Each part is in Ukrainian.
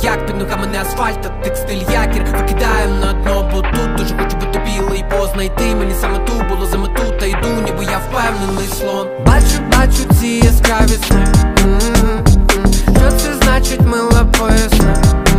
як під ногами не асфальт, а текстиль якір. Викидаю на дно, бо тут дуже хочу бути білий, бо знайти мені саме ту було за мету. Та йду, ніби я впевнений слон. Бачу ці яскраві сни. Що це значить, мила, поясни.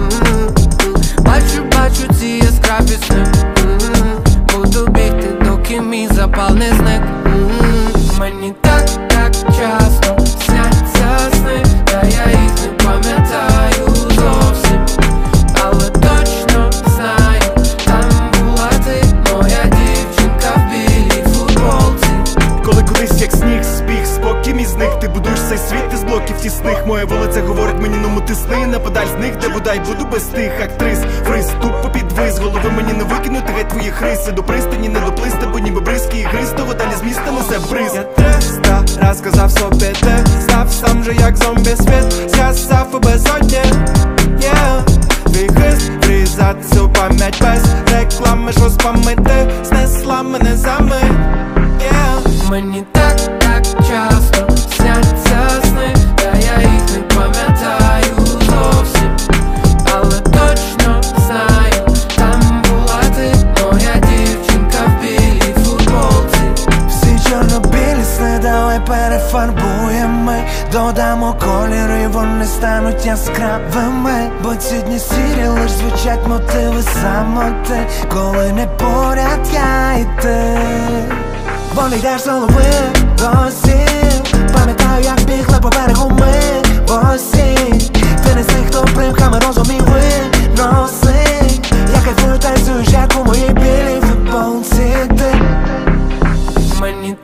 Бачу ці яскраві сни. Буду бігти, доки мій запал не зник. Мені так часто сняться сни, та я їх не пам'ятаю зовсім. Але точно знаю, там була ти, моя дівчинка в білій футболці. Коли колись як сніг збіг, спокій мій зник. Ти будуєш цей світ із блоків тісних. Моя вулиця говорить мені, ну тисни на педаль з них, де бодай буду без тих актрис. Фриз, тупо підвис, голови мені не викинути, геть твої хриси. До пристані не доплисти, бо ніби бризки і гриз, того далі з міста несе бриз. Я 300 раз сказав собі, ти став сам же як зомбі, світ згасав у безодні. Твій хист врізати у пам'ять без реклами, що спамити, знесла мене за мить. Мені так часто сняться сни, та я їх не пам'ятаю зовсім. Але точно знаю, там була ти, моя дівчинка в білій футболці. Всі чорно-білі сни давай перефарбуємо, додамо кольору і вони стануть яскравими. Бо ці дні сірі лиш звучать мотиви самоти, коли не поряд я і ти. Бо не йдеш з голови досі. Пам'ятаю, як бігли по берегу ми босі. Ти не з тих, хто примхами розумів виносить. Я кайфую, танцюєш, як у моїй білій футболці ти. Мені